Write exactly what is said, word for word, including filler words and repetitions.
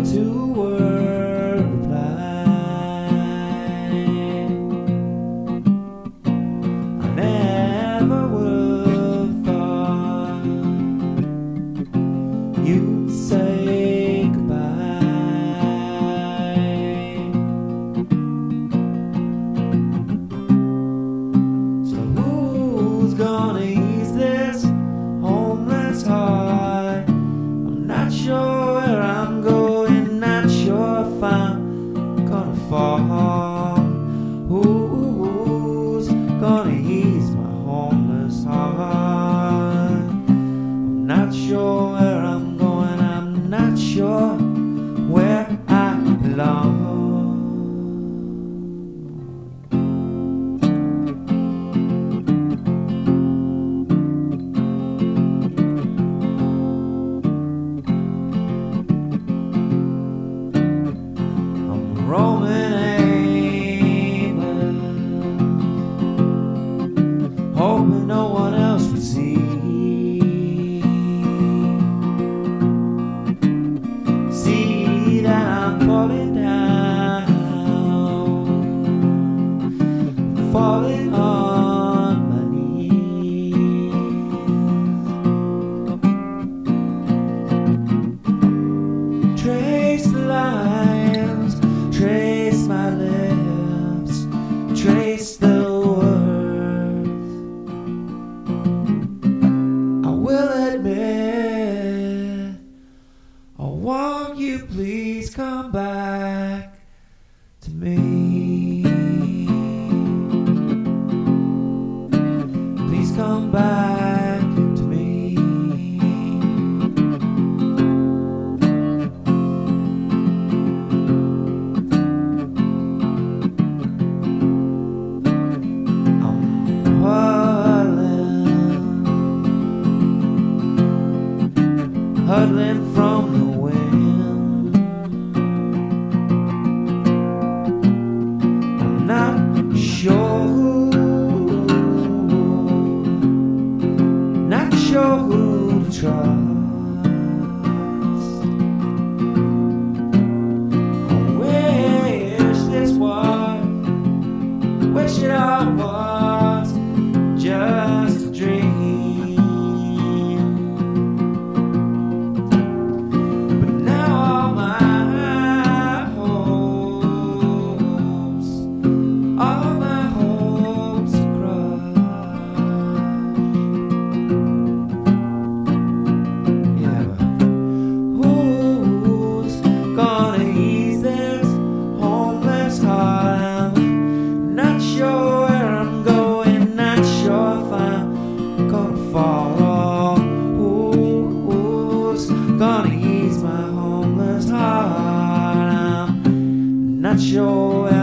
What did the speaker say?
to word reply. I never would have thought you'd say goodbye. So who's gonna ease this homeless heart? I'm not sure where I'm going, not sure if I'm gonna fall. Who's gonna ease my homeless heart? I'm not sure where I'm going, I'm not sure where I belong. Roaming aimless, hoping no one else would see. See that I'm falling down, falling on my knees. Trace the lines, trace my lips, trace the words. I will admit, oh, won't you please come back to me? Please come back to me. Huddling from the wind, I'm not sure who, not sure who to trust. I wish this was, wish it all was just a dream. Gonna ease my homeless heart. I'm not sure